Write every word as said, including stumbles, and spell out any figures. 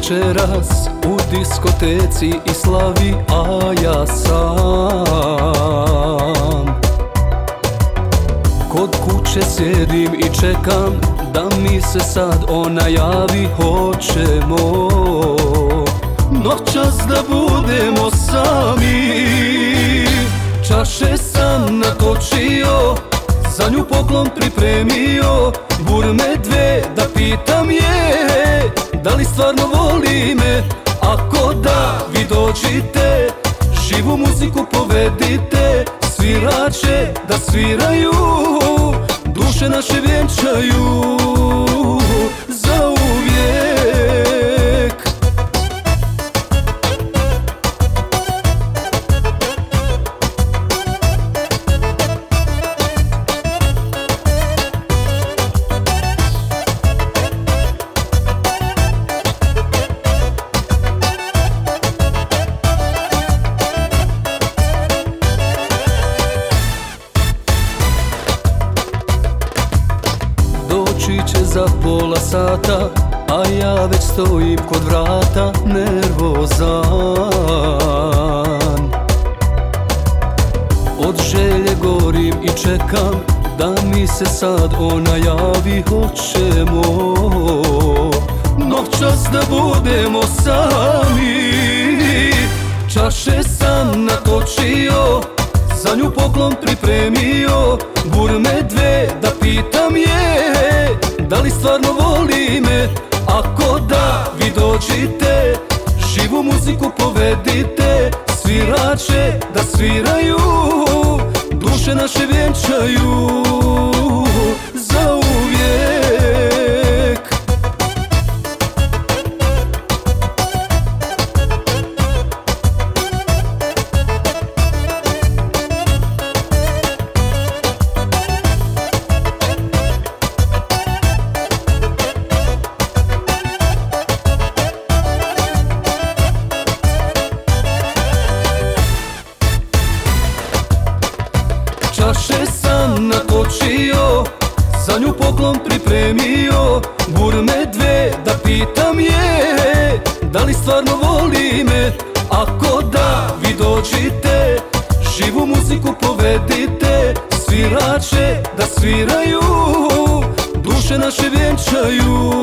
večeras u diskoteci i slavi, a ja sam kod kuće sjedim i čekam da mi se sad ona javi. Hoćemo noćas da budemo sami, čaše sam natočio, za nju poklon pripremio, burme dve da pitam je da li stvarno voli me. Ako da, vi dođite, živu muziku povedite, svirače da sviraju, duše naše vjenčaju zauvijek. Doći će za pola sata, a ja već stojim kod vrata nervozan. Od želje gorim i čekam da mi se sad ona javi. Hoćemo noćas da budemo sami, čaše sam natočio, za nju poklon pripremio, burme dve da pitam je da li stvarno voli me. Ako da, vi dođite, živu muziku povedite, svirače da sviraju, duše naše vjenčaju zauvijek. Čaše sam natočio, za nju poklon pripremio, burme dve da pitam je da li stvarno voli me. Ako da, vi dođite, živu muziku povedite, svirače da sviraju, duše naše vjenčaju